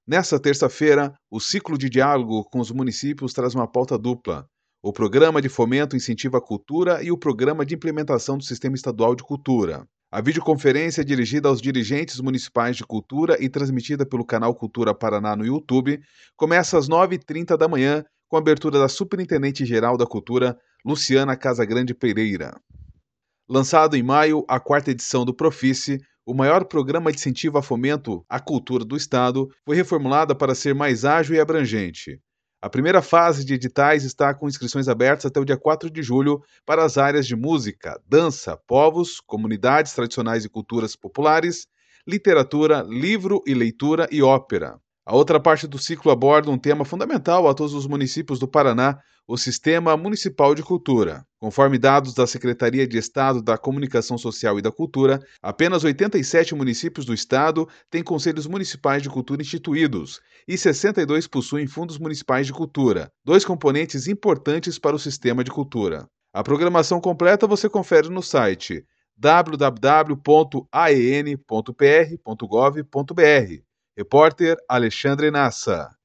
Nesta terça-feira, o ciclo de diálogo com os municípios traz uma pauta dupla. O Programa de Fomento Incentiva a Cultura e o Programa de Implementação do Sistema Estadual de Cultura. A videoconferência é dirigida aos dirigentes municipais de cultura e transmitida pelo canal Cultura Paraná no YouTube começa às 9h30 da manhã, com a abertura da Superintendente-Geral da Cultura, Luciana Casagrande Pereira. Lançado em maio, a quarta edição do Profice, o maior programa de incentivo a fomento à cultura do Estado, foi reformulada para ser mais ágil e abrangente. A primeira fase de editais está com inscrições abertas até o dia 4 de julho para as áreas de música, dança, povos, comunidades tradicionais e culturas populares, literatura, livro e leitura e ópera. A outra parte do ciclo aborda um tema fundamental a todos os municípios do Paraná, o Sistema Municipal de Cultura. Conforme dados da Secretaria de Estado da Comunicação Social e da Cultura, apenas 87 municípios do estado têm conselhos municipais de cultura instituídos e 62 possuem fundos municipais de cultura, dois componentes importantes para o sistema de cultura. A programação completa você confere no site www.aen.pr.gov.br. Repórter Alexandre Nassa.